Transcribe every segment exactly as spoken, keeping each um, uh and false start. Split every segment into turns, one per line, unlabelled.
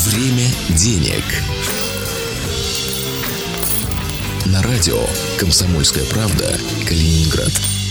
Время денег. На радио «Комсомольская правда», Калининград.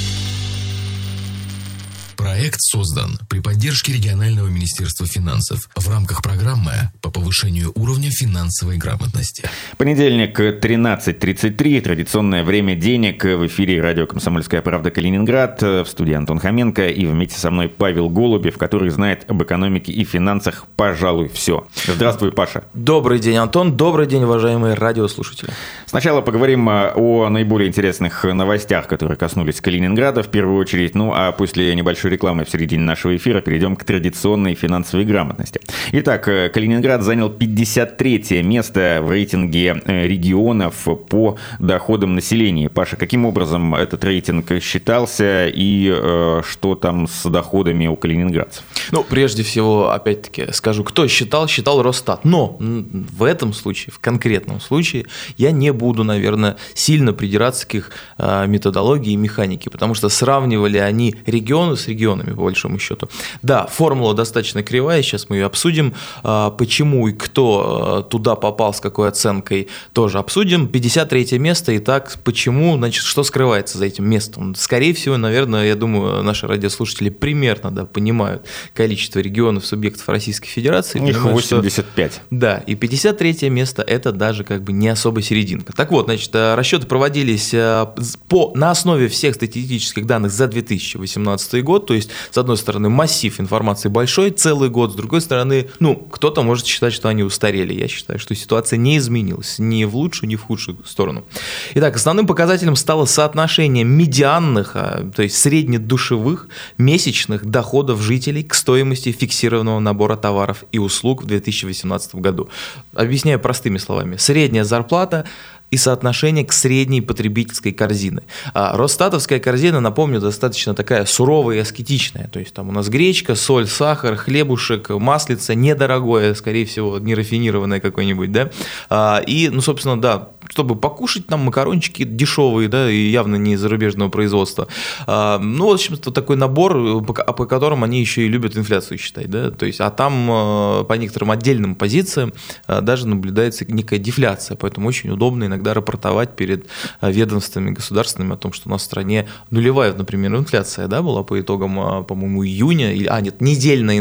Проект создан при поддержке регионального министерства финансов в рамках программы по повышению уровня финансовой грамотности.
Понедельник, тринадцать тридцать три, традиционное время денег. В эфире радио «Комсомольская правда», Калининград. В студии Антон Хоменко и вместе со мной Павел Голубев, который знает об экономике и финансах, пожалуй, все. Здравствуй, Паша.
Добрый день, Антон. Добрый день, уважаемые радиослушатели.
Сначала поговорим о наиболее интересных новостях, которые коснулись Калининграда в первую очередь. Ну а после небольшой рекламы в середине нашего эфира перейдем к традиционной финансовой грамотности. Итак, Калининград занял пятьдесят третье место в рейтинге регионов по доходам населения. Паша, каким образом этот рейтинг считался и э, что там с доходами у калининградцев?
Ну, прежде всего, опять-таки, скажу, кто считал, считал Росстат. Но в этом случае, в конкретном случае, я не буду, наверное, сильно придираться к их э, методологии и механике, потому что сравнивали они регионы с регионами, по большому счету. Да, формула достаточно кривая, сейчас мы ее обсудим. Почему и кто туда попал, с какой оценкой, тоже обсудим. пятьдесят третье место, итак, почему, значит, что скрывается за этим местом? Скорее всего, наверное, я думаю, наши радиослушатели примерно, да, понимают количество регионов, субъектов Российской Федерации.
Их
понимают,
восемьдесят пять.
Что, да, и пятьдесят третье место – это даже как бы не особо серединка. Так вот, значит, расчеты проводились по, на основе всех статистических данных за две тысячи восемнадцатый год, то есть, с одной стороны, массив информации большой, целый год, с другой стороны, ну, кто-то может считать, что они устарели. Я считаю, что ситуация не изменилась ни в лучшую, ни в худшую сторону. Итак, основным показателем стало соотношение медианных, то есть среднедушевых месячных доходов жителей к стоимости фиксированного набора товаров и услуг в две тысячи восемнадцатом году. Объясняю простыми словами. Средняя зарплата и соотношение к средней потребительской корзине. А Росстатовская корзина, напомню, достаточно такая суровая и аскетичная. То есть там у нас гречка, соль, сахар, хлебушек, маслица, недорогое, скорее всего, нерафинированное какое-нибудь, да. А, и, ну, собственно, да, чтобы покушать там макарончики дешевые, да, и явно не из зарубежного производства. А, ну, в общем-то, такой набор, по, по которому они еще и любят инфляцию считать, да. То есть, а там по некоторым отдельным позициям даже наблюдается некая дефляция, поэтому очень удобно иногда рапортовать перед ведомствами государственными о том, что у нас в стране нулевая, например, инфляция, да, была по итогам, по-моему, июня, а нет, недельная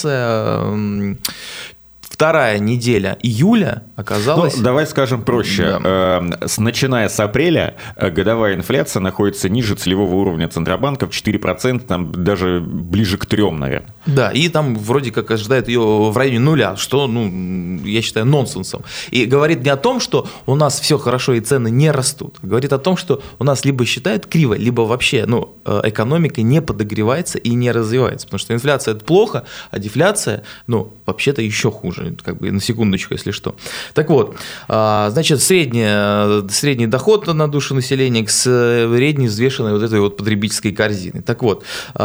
инфляция. Вторая неделя июля оказалась...
Ну, давай скажем проще. Да. С, начиная с апреля годовая инфляция находится ниже целевого уровня Центробанка в четыре процента, там даже ближе к трем, наверное.
Да, и там вроде как ожидает ее в районе нуля, что, ну, я считаю, нонсенсом. И говорит не о том, что у нас все хорошо и цены не растут. Говорит о том, что у нас либо считают криво, либо вообще, ну, экономика не подогревается и не развивается. Потому что инфляция – это плохо, а дефляция, ну, вообще-то еще хуже. Как бы на секундочку, если что. Так вот, значит, средний, средний доход на душу населения к средней взвешенной вот этой вот потребительской корзины. Так вот,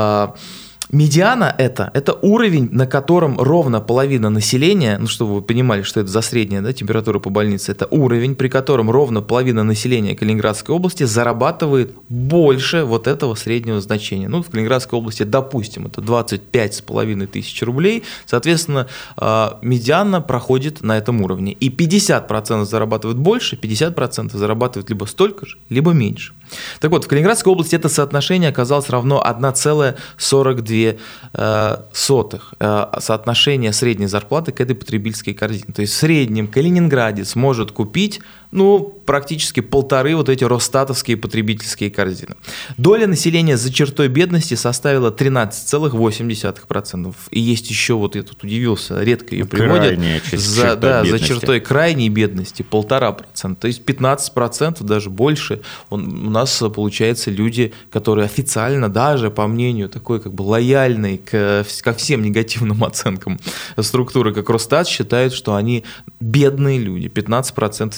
медиана это, это уровень, на котором ровно половина населения, ну, чтобы вы понимали, что это за средняя, да, температура по больнице, это уровень, при котором ровно половина населения Калининградской области зарабатывает больше вот этого среднего значения. Ну, в Калининградской области, допустим, это двадцать пять с половиной тысяч рублей, соответственно, медиана проходит на этом уровне. И пятьдесят процентов зарабатывают больше, пятьдесят процентов зарабатывают либо столько же, либо меньше. Так вот, в Калининградской области это соотношение оказалось равно одна целая сорок две сотых соотношение средней зарплаты к этой потребительской корзине. То есть в среднем калининградец может купить, ну, практически полторы вот эти росстатовские потребительские корзины. Доля населения за чертой бедности составила тринадцать целых восемь десятых процента. И есть еще, вот я тут удивился, редко ее приводят, за, да, за чертой крайней бедности полтора процента. То есть пятнадцать процентов, даже больше, он, у нас получается люди, которые официально, даже по мнению такой как бы лояльной к, ко всем негативным оценкам структуры, как Росстат, считают, что они бедные люди. пятнадцать процентов населения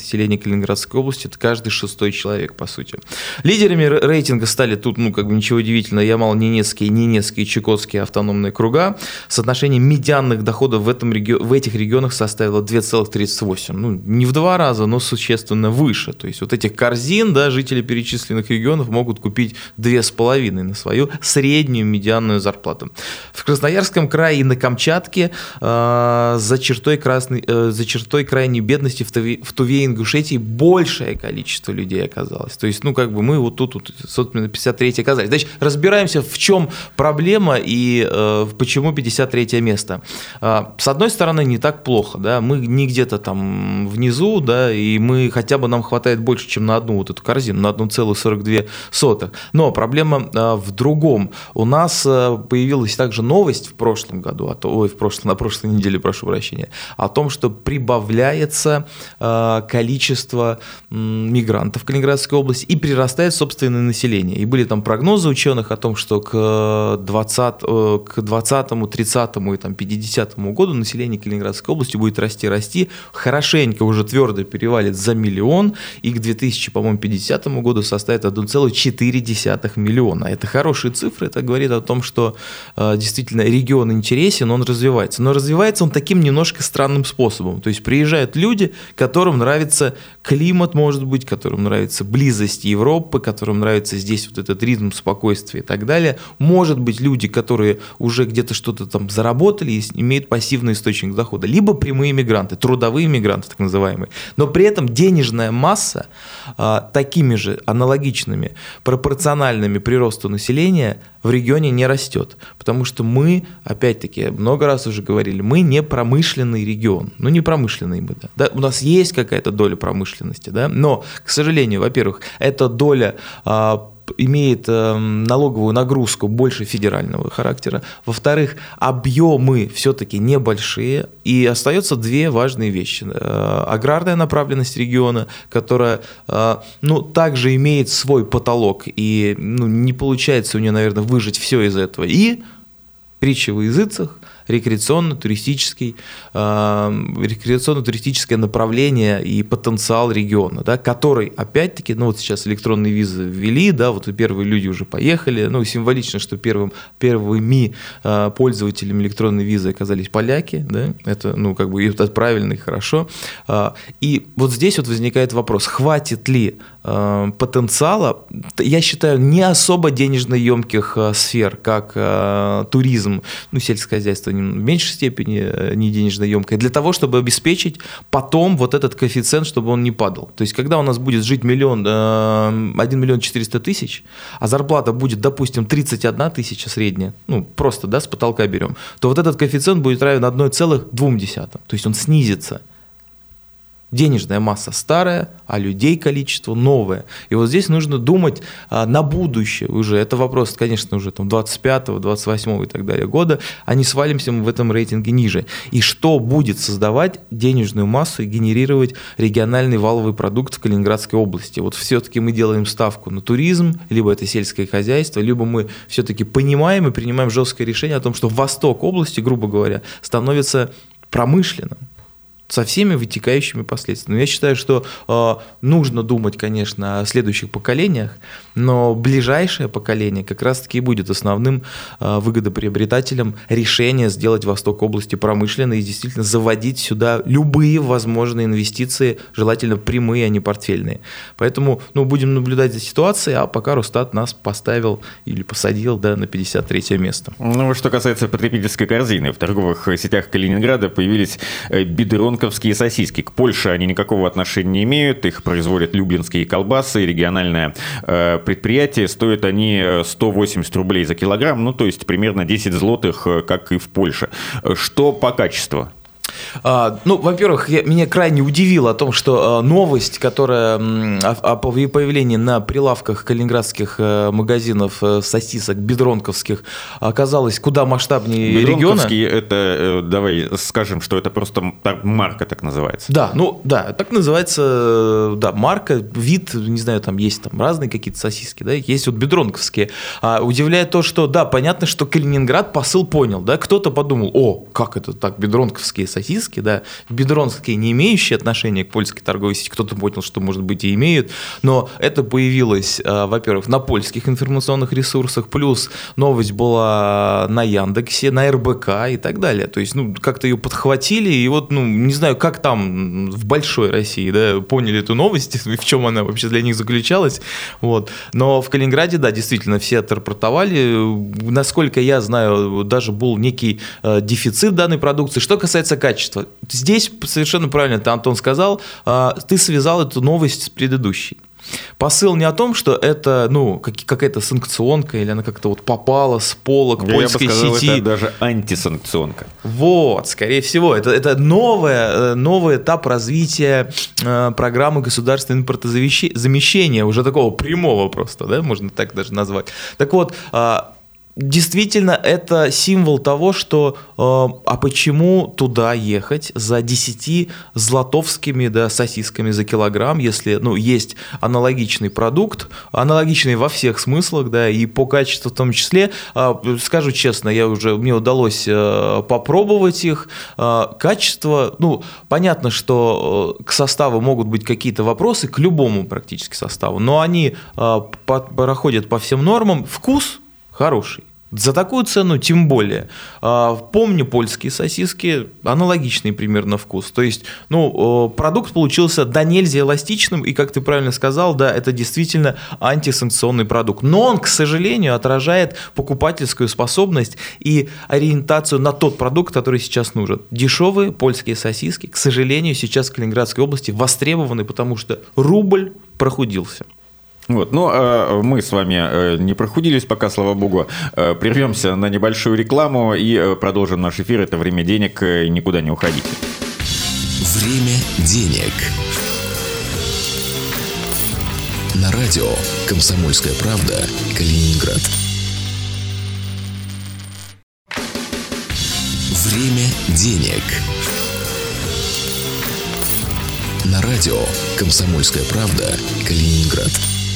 Калининградской области – это каждый шестой человек, по сути. Лидерами рейтинга стали тут, ну, как бы ничего удивительного, Ямало-Ненецкие, Ненецкие и Чукотские автономные округа. Соотношение медианных доходов в, этом реги... в этих регионах составило два целых тридцать восемь. Ну, не в два раза, но существенно выше. То есть вот этих корзин, да, жители перечисленных регионов могут купить две с половиной на свою среднюю медианную зарплату. В Красноярском крае и на Камчатке э, за, чертой красной, э, за чертой крайней бедности в Туве, в Туве и Ингушетии большее количество людей оказалось. То есть, ну, как бы мы вот тут, вот, собственно, пятьдесят третье оказались. Значит, разбираемся, в чем проблема и э, почему пятьдесят третье место. Э, с одной стороны, не так плохо, да, мы не где-то там внизу, да, и мы хотя бы нам хватает больше, чем на одну вот эту корзину, на одну целую сорок две сотых. Но проблема э, в другом. У нас э, появилась также новость в прошлом году, а то, ой, в прошлом, на прошлой неделе, прошу прощения, о том, что прибавляется э, количество э, мигрантов в Калининградской области и прирастает собственное население. И были там прогнозы ученых о том, что к двадцатому, тридцатому и там, пятидесятому году население Калининградской области будет расти, расти, хорошенько уже твердо перевалит за миллион, и к две тысячи пятидесятому году составит одна целая четыре десятых миллиона. Это хорошие цифры, это говорит о том, что э, действительно регион интересен, он развивается. Но развивается он таким немножко странным способом. То есть приезжают люди, которым нравится климат, может быть, которым нравится близость Европы, которым нравится здесь вот этот ритм спокойствия и так далее. Может быть, люди, которые уже где-то что-то там заработали и имеют пассивный источник дохода. Либо прямые мигранты, трудовые мигранты, так называемые. Но при этом денежная масса а, такими же аналогичными, пропорциональными приросту населения в регионе не растет. Потому что мы, опять-таки, много раз уже говорили, мы не промышленный регион. Ну, не промышленный мы, да. Да, у нас есть какая-то доля промышленности, да, но, к сожалению, во-первых, эта доля а, имеет э, налоговую нагрузку больше федерального характера. Во-вторых, объемы все-таки небольшие. И остается две важные вещи. Э, аграрная направленность региона, которая э, ну, также имеет свой потолок. И ну, не получается у нее, наверное, выжить все из этого. И притча во языцах, рекреационно-туристический, э, рекреационно-туристическое направление и потенциал региона, да, который, опять-таки, ну вот сейчас электронные визы ввели, да, вот и первые люди уже поехали, ну символично, что первым, первыми э, пользователями электронной визы оказались поляки, да, это, ну, как бы, это правильно и хорошо. Э, и вот здесь вот возникает вопрос, хватит ли э, потенциала, я считаю, не особо денежно емких э, сфер, как э, туризм, ну, сельское хозяйство, в меньшей степени не денежно емкое, для того, чтобы обеспечить потом вот этот коэффициент, чтобы он не падал. То есть, когда у нас будет жить миллион, один миллион четыреста тысяч, а зарплата будет, допустим, тридцать одна тысяча средняя, ну, просто, да, с потолка берем, то вот этот коэффициент будет равен одна целая две десятых, то есть он снизится. Денежная масса старая, а людей количество новое. И вот здесь нужно думать а, на будущее уже. Это вопрос, конечно, уже там двадцать пятого, двадцать восьмого и так далее года, а не свалимся мы в этом рейтинге ниже. И что будет создавать денежную массу и генерировать региональный валовый продукт в Калининградской области? Вот все-таки мы делаем ставку на туризм, либо это сельское хозяйство, либо мы все-таки понимаем и принимаем жесткое решение о том, что восток области, грубо говоря, становится промышленным, со всеми вытекающими последствиями. Я считаю, что э, нужно думать, конечно, о следующих поколениях, но ближайшее поколение как раз-таки и будет основным э, выгодоприобретателем решения сделать Восток области промышленной и действительно заводить сюда любые возможные инвестиции, желательно прямые, а не портфельные. Поэтому ну, будем наблюдать за ситуацией, а пока Росстат нас поставил или посадил да, на пятьдесят третье место.
Ну, что касается потребительской корзины, в торговых сетях Калининграда появились бедронки, сосиски. К Польше они никакого отношения не имеют, их производят люблинские колбасы, региональное э, предприятие, стоят они сто восемьдесят рублей за килограмм, ну то есть примерно десять злотых, как и в Польше. Что по качеству?
А, ну, во-первых, я, меня крайне удивило о том, что а, новость, которая м, о, о появлении на прилавках калининградских а, магазинов а, сосисок бедронковских оказалась куда масштабнее региона.
Бедронковские, это, давай скажем, что это просто марка так называется.
Да, ну, да, так называется, да, марка, вид, не знаю, там есть там разные какие-то сосиски, да, есть вот бедронковские. А, удивляет то, что, да, понятно, что Калининград посыл понял, да, кто-то подумал, о, как это так, бедронковские сосиски, сосиски, да, бедронские, не имеющие отношения к польской торговой сети, кто-то понял, что, может быть, и имеют, но это появилось, во-первых, на польских информационных ресурсах, плюс новость была на Яндексе, на эр бэ ка и так далее. То есть, ну, как-то ее подхватили, и вот, ну, не знаю, как там в большой России, да, поняли эту новость, и в чем она вообще для них заключалась, вот. Но в Калининграде, да, действительно, все отрапортовали. Насколько я знаю, даже был некий э, дефицит данной продукции. Что касается качества, здесь совершенно правильно ты, Антон, сказал, э, ты связал эту новость с предыдущей. Посыл не о том, что это, ну, как, какая-то санкционка, или она как-то вот попала с пола к польской
я бы сказал,
сети.
Это даже антисанкционка.
Вот, скорее всего, это, это новое, новый этап развития э, программы государственного импортозамещения, уже такого прямого просто, да, можно так даже назвать. Так вот, э, действительно, это символ того, что э, а почему туда ехать за десятью златовскими, да, сосисками за килограмм, если, ну, есть аналогичный продукт, аналогичный во всех смыслах, да, и по качеству в том числе. Э, скажу честно, я уже, мне удалось э, попробовать их. Э, качество, ну, понятно, что э, к составу могут быть какие-то вопросы, к любому практически составу, но они э, по, проходят по всем нормам. Вкус хороший. За такую цену тем более. Помню польские сосиски, аналогичный примерно вкус. То есть, ну, продукт получился до нельзя эластичным, и, как ты правильно сказал, да, это действительно антисанкционный продукт. Но он, к сожалению, отражает покупательскую способность и ориентацию на тот продукт, который сейчас нужен. Дешевые польские сосиски, к сожалению, сейчас в Калининградской области востребованы, потому что рубль прохудился.
Вот, ну, а мы с вами не прохудились пока, слава богу. Прервемся на небольшую рекламу и продолжим наш эфир. Это «Время денег». Никуда не уходите.
Время денег. На радио «Комсомольская правда», Калининград. Время денег. На радио «Комсомольская правда», Калининград.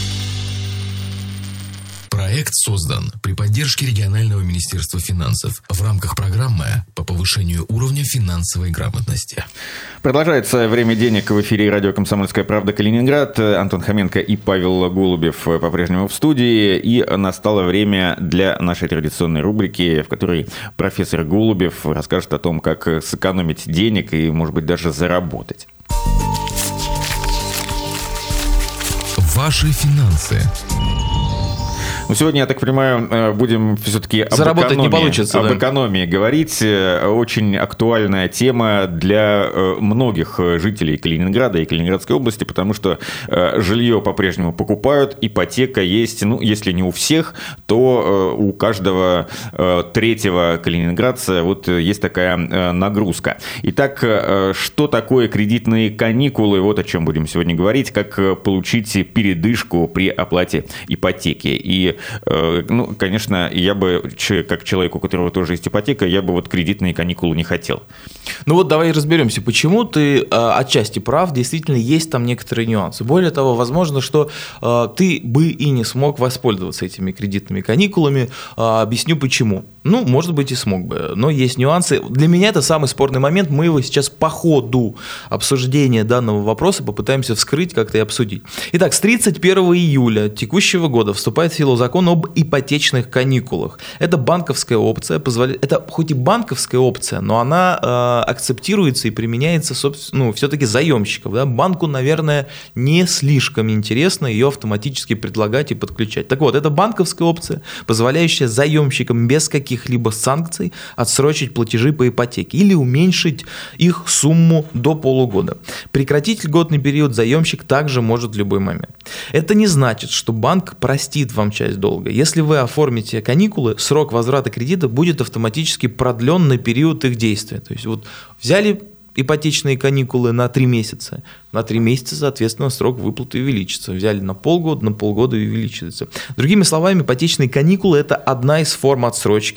Проект создан при поддержке регионального министерства финансов в рамках программы по повышению уровня финансовой грамотности.
Продолжается «Время денег» в эфире радио «Комсомольская правда», Калининград. Антон Хоменко и Павел Голубев по-прежнему в студии. И настало время для нашей традиционной рубрики, в которой профессор Голубев расскажет о том, как сэкономить денег и, может быть, даже заработать.
Ваши финансы.
Ну, сегодня, я так понимаю, будем все-таки об
Заработать
экономии,
не получится,
об
да.
экономии говорить. Очень актуальная тема для многих жителей Калининграда и Калининградской области, потому что жилье по-прежнему покупают, ипотека есть, ну, если не у всех, то у каждого третьего калининградца вот есть такая нагрузка. Итак, что такое кредитные каникулы? Вот о чем будем сегодня говорить. Как получить передышку при оплате ипотеки. И ну, конечно, я бы, как человек, у которого тоже есть ипотека, я бы вот кредитные каникулы не хотел.
Ну вот давай разберемся, почему ты э, отчасти прав, действительно есть там некоторые нюансы. Более того, возможно, что э, ты бы и не смог воспользоваться этими кредитными каникулами. Э, объясню почему. Ну, может быть, и смог бы, но есть нюансы. Для меня это самый спорный момент, мы его сейчас по ходу обсуждения данного вопроса попытаемся вскрыть как-то и обсудить. Итак, с тридцать первого июля текущего года вступает в силу закон об ипотечных каникулах. Это банковская опция, позволяет, это хоть и банковская опция, но она э, акцептируется и применяется, собственно, ну, все-таки заемщиков. Да? Банку, наверное, не слишком интересно ее автоматически предлагать и подключать. Так вот, это банковская опция, позволяющая заемщикам без каких-либо санкций отсрочить платежи по ипотеке или уменьшить их сумму до полугода. Прекратить льготный период заемщик также может в любой момент. Это не значит, что банк простит вам часть долга. Если вы оформите каникулы, срок возврата кредита будет автоматически продлен на период их действия. То есть вот взяли ипотечные каникулы на три месяца, на три месяца, соответственно, срок выплаты увеличится. Взяли на полгода, на полгода увеличится. Другими словами, ипотечные каникулы – это одна из форм отсрочки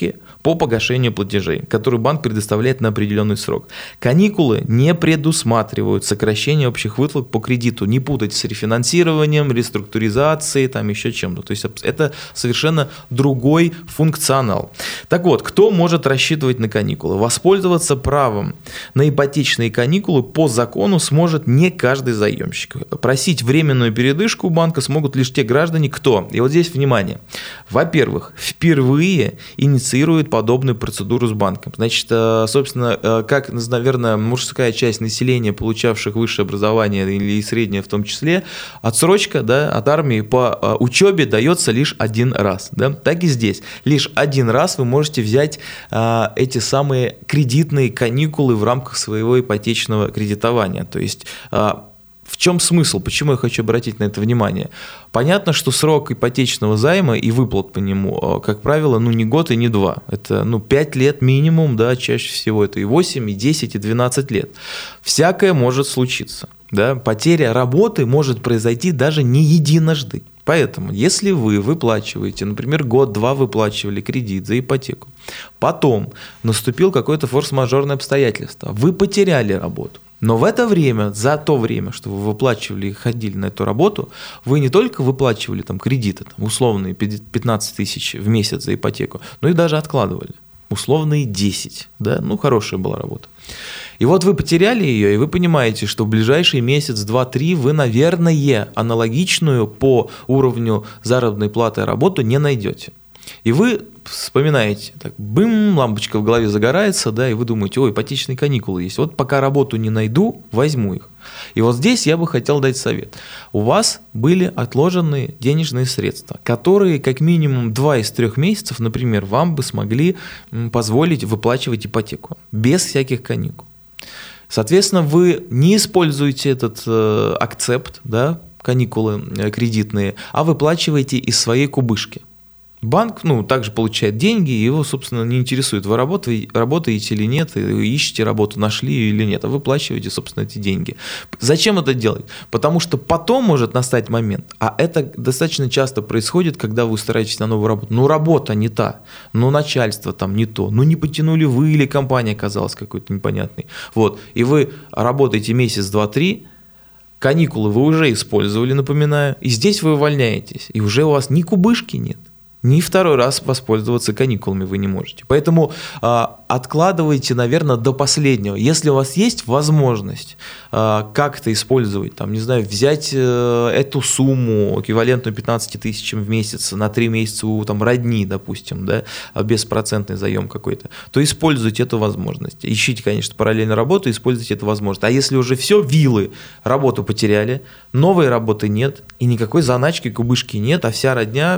по погашению платежей, которые банк предоставляет на определенный срок. Каникулы не предусматривают сокращение общих выплат по кредиту. Не путать с рефинансированием, реструктуризацией, там еще чем-то. То есть это совершенно другой функционал. Так вот, кто может рассчитывать на каникулы? Воспользоваться правом на ипотечные каникулы по закону сможет не каждый заемщик. Просить временную передышку у банка смогут лишь те граждане, кто. И вот здесь внимание. Во-первых, впервые инициирует подобную процедуру с банком. Значит, собственно, как, наверное, мужская часть населения, получавших высшее образование или среднее в том числе, отсрочка, да, от армии по учебе дается лишь один раз. Да? Так и здесь. Лишь один раз вы можете взять а, эти самые кредитные каникулы в рамках своего ипотечного кредитования. То есть а, в чем смысл? Почему я хочу обратить на это внимание? Понятно, что срок ипотечного займа и выплат по нему, как правило, ну не год и не два. Это ну, пять лет минимум, да, чаще всего это и восемь, и десять, и двенадцать лет. Всякое может случиться. Да? Потеря работы может произойти даже не единожды. Поэтому, если вы выплачиваете, например, год-два выплачивали кредит за ипотеку, потом наступил какое-то форс-мажорное обстоятельство, вы потеряли работу, но в это время, за то время, что вы выплачивали и ходили на эту работу, вы не только выплачивали там кредиты, там, условные пятнадцать тысяч в месяц за ипотеку, но и даже откладывали. Условные десять, да, ну хорошая была работа. И вот вы потеряли ее, и вы понимаете, что в ближайший месяц, два, три вы, наверное, аналогичную по уровню заработной платы работу не найдете. И вы вспоминаете, так, бым, лампочка в голове загорается, да, и вы думаете, ой, ипотечные каникулы есть, вот пока работу не найду, возьму их. И вот здесь я бы хотел дать совет. У вас были отложенные денежные средства, которые как минимум два из трех месяцев, например, вам бы смогли позволить выплачивать ипотеку без всяких каникул. Соответственно, вы не используете этот э, акцепт, да, каникулы э, кредитные, а выплачиваете из своей кубышки. Банк, ну, также получает деньги, и его, собственно, не интересует, вы работаете, работаете или нет, ищете работу, нашли ее или нет, а выплачиваете, собственно, эти деньги. Зачем это делать? Потому что потом может настать момент, а это достаточно часто происходит, когда вы устраиваетесь на новую работу. Ну, работа не та, ну, начальство там не то, ну, не потянули вы или компания оказалась какой-то непонятной. Вот, и вы работаете месяц, два, три, каникулы вы уже использовали, напоминаю, и здесь вы увольняетесь, и уже у вас ни кубышки нет. Ни второй раз воспользоваться каникулами вы не можете. Поэтому э, откладывайте, наверное, до последнего. Если у вас есть возможность э, как-то использовать, там, не знаю, взять э, эту сумму, эквивалентную пятнадцати тысячам в месяц, на три месяца у там, родни, допустим, да, беспроцентный заем какой-то, то используйте эту возможность. Ищите, конечно, параллельно работу, используйте эту возможность. А если уже все, вилы, работу потеряли, новой работы нет, и никакой заначки, кубышки нет, а вся родня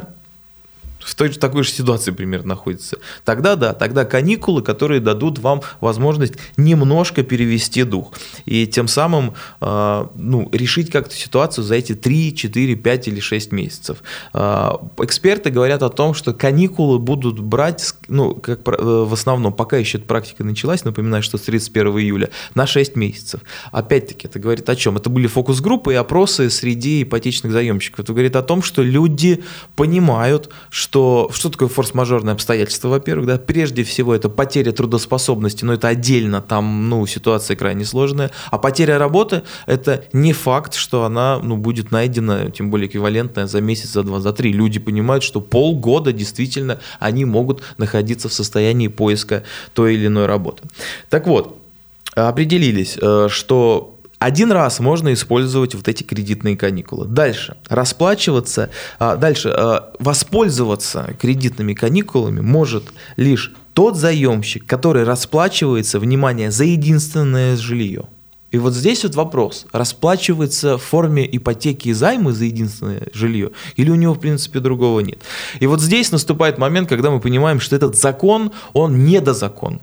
в той же такой же ситуации примерно находится. Тогда да, тогда каникулы, которые дадут вам возможность немножко перевести дух. И тем самым э, ну, решить как-то ситуацию за эти три, четыре, пять или шесть месяцев. Э, эксперты говорят о том, что каникулы будут брать, ну, как в основном, пока еще эта практика началась, напоминаю, что с тридцать первого июля, на шесть месяцев. Опять-таки, это говорит о чем? Это были фокус-группы и опросы среди ипотечных заемщиков. Это говорит о том, что люди понимают, что Что, что такое форс-мажорное обстоятельство, во-первых, да, прежде всего это потеря трудоспособности, но это отдельно, там, ну, ситуация крайне сложная, а потеря работы – это не факт, что она, ну, будет найдена, тем более эквивалентная за месяц, за два, за три. Люди понимают, что полгода действительно они могут находиться в состоянии поиска той или иной работы. Так вот, определились, что один раз можно использовать вот эти кредитные каникулы. Дальше расплачиваться, дальше воспользоваться кредитными каникулами может лишь тот заемщик, который расплачивается, внимание, за единственное жилье. И вот здесь вот вопрос, расплачивается в форме ипотеки и займа за единственное жилье, или у него, в принципе, другого нет. И вот здесь наступает момент, когда мы понимаем, что этот закон, он недозакон.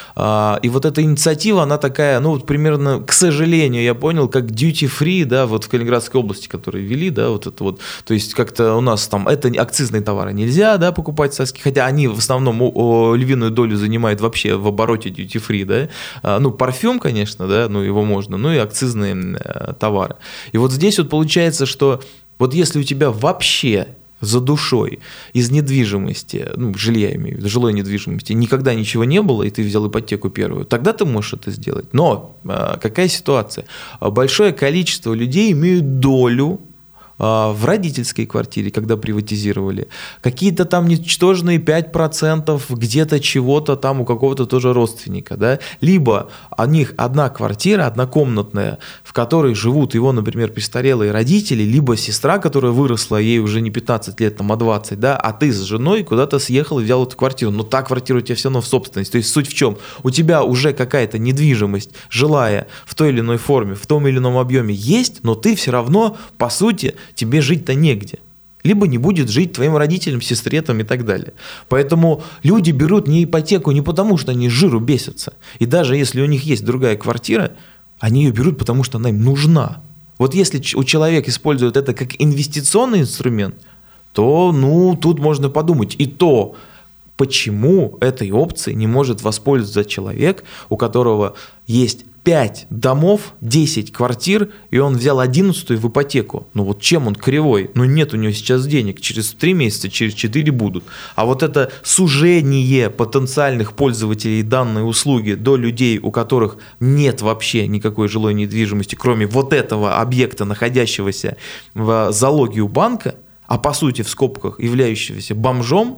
И вот эта инициатива, она такая, ну вот примерно, к сожалению, я понял, как duty free, да, вот в Калининградской области, которые ввели, да, вот это вот, то есть как-то у нас там, это акцизные товары нельзя, да, покупать соски, хотя они в основном о, о, львиную долю занимают вообще в обороте duty free, да, ну парфюм, конечно, да, ну его можно, ну и акцизные товары. И вот здесь вот получается, что вот если у тебя вообще за душой из недвижимости, ну, жилья, я имею в виду, жилой недвижимости, никогда ничего не было, и ты взял ипотеку первую, тогда ты можешь это сделать. Но какая ситуация? Большое количество людей имеют долю в родительской квартире, когда приватизировали, какие-то там ничтожные пять процентов где-то чего-то там у какого-то тоже родственника, да? Либо у них одна квартира, однокомнатная, в которой живут его, например, престарелые родители, либо сестра, которая выросла, ей уже не пятнадцать лет, там, а двадцать, да, а ты с женой куда-то съехал и взял эту квартиру, но та квартира у тебя все равно в собственности. То есть суть в чем? У тебя уже какая-то недвижимость, жилая в той или иной форме, в том или ином объеме есть, но ты все равно, по сути, тебе жить-то негде. Либо не будет жить твоим родителям, сестре там, и так далее. Поэтому люди берут не ипотеку не потому, что они с жиру бесятся. И даже если у них есть другая квартира, они ее берут, потому что она им нужна. Вот если у человека используют это как инвестиционный инструмент, то ну, тут можно подумать. И то, почему этой опцией не может воспользоваться человек, у которого есть пять домов, десять квартир, и он взял одиннадцатую в ипотеку. Ну вот чем он кривой? Ну нет у него сейчас денег, через три месяца, через четыре будут. А вот это сужение потенциальных пользователей данной услуги до людей, у которых нет вообще никакой жилой недвижимости, кроме вот этого объекта, находящегося в залоге у банка, а по сути в скобках являющегося бомжом,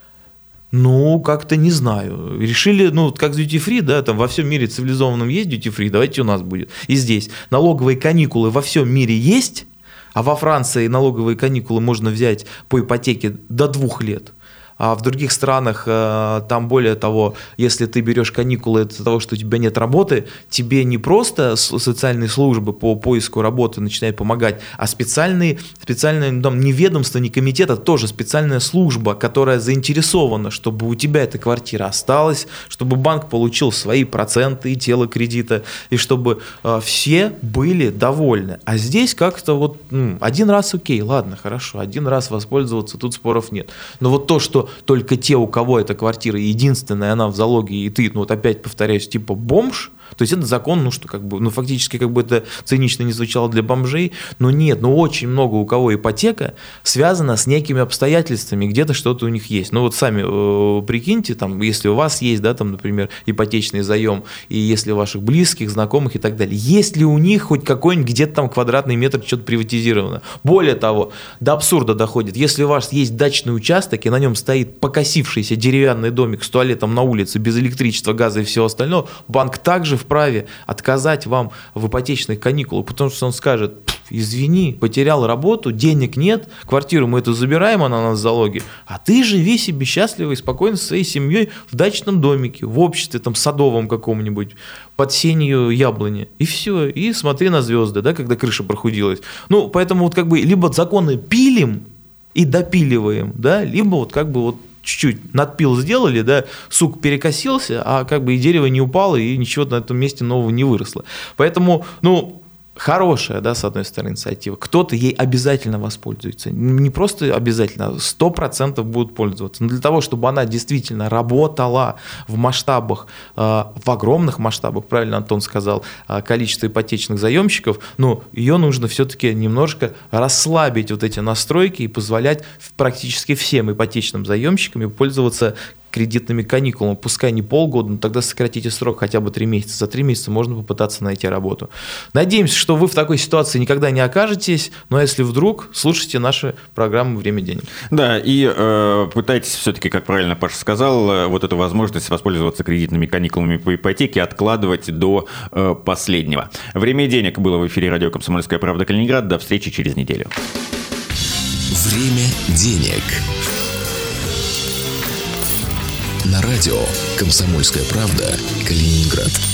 ну, как-то не знаю. Решили, ну, как с Duty Free, да, там во всем мире цивилизованном есть Duty Free, давайте у нас будет. И здесь налоговые каникулы во всем мире есть, а во Франции налоговые каникулы можно взять по ипотеке до двух лет. А в других странах, там более того, если ты берешь каникулы из-за того, что у тебя нет работы, тебе не просто социальные службы по поиску работы начинают помогать, а специальные, специальные там, не ведомство, не комитет, а тоже специальная служба, которая заинтересована, чтобы у тебя эта квартира осталась, чтобы банк получил свои проценты и тело кредита, и чтобы э, все были довольны. А здесь как-то вот ну, один раз окей, ладно, хорошо, один раз воспользоваться, тут споров нет. Но вот то, что только те, у кого эта квартира единственная, она в залоге, и ты, ну вот опять повторяюсь, типа бомж, то есть это закон, ну что как бы, ну фактически как бы это цинично не звучало для бомжей, но нет, ну очень много у кого ипотека связана с некими обстоятельствами, где-то что-то у них есть. Ну вот сами э, прикиньте, там, если у вас есть, да, там, например, ипотечный заем, и если у ваших близких, знакомых и так далее, есть ли у них хоть какой-нибудь где-то там квадратный метр что-то приватизировано? Более того, до абсурда доходит, если у вас есть дачный участок, и на нем стоит покосившийся деревянный домик с туалетом на улице, без электричества, газа и всего остального, банк также вправе отказать вам в ипотечных каникулах, потому что он скажет: извини, потерял работу, денег нет, квартиру мы эту забираем, она у нас в залоге, а ты живи себе счастливо и спокойно со своей семьей в дачном домике, в обществе там садовом каком-нибудь, под сенью яблони, и все, и смотри на звезды, да, когда крыша прохудилась. Ну, поэтому вот как бы либо законы пилим и допиливаем, да, либо вот как бы вот чуть-чуть надпил сделали, да, сук перекосился, а как бы и дерево не упало, и ничего на этом месте нового не выросло. Поэтому, ну, хорошая, да, с одной стороны, инициатива. Кто-то ей обязательно воспользуется. Не просто обязательно, а сто процентов будут пользоваться. Но для того, чтобы она действительно работала в масштабах, в огромных масштабах, правильно Антон сказал, количество ипотечных заемщиков, ну, ее нужно все-таки немножко расслабить вот эти настройки и позволять практически всем ипотечным заемщикам пользоваться кредитными каникулами, пускай не полгода, но тогда сократите срок хотя бы три месяца. За три месяца можно попытаться найти работу. Надеемся, что вы в такой ситуации никогда не окажетесь, но если вдруг, слушайте наши программы «Время денег».
Да, и э, пытайтесь все-таки, как правильно Паша сказал, э, вот эту возможность воспользоваться кредитными каникулами по ипотеке откладывать до э, последнего. «Время денег» было в эфире радио «Комсомольская правда» Калининград. До встречи через неделю.
Время денег. На радио «Комсомольская правда» Калининград.